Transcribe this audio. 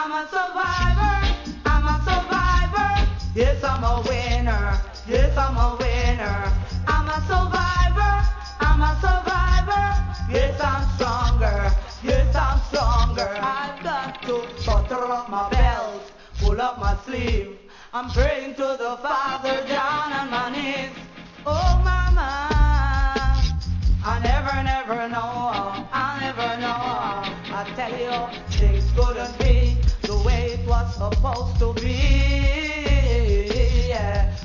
I'm a survivor, I'm a survivor. Yes, I'm a winner, yes, I'm a winner. I'm a survivor, I'm a survivor. Yes, I'm stronger, yes, I'm stronger. I've got to butter up my belt, pull up my sleeve. I'm praying to the Father down on my knees.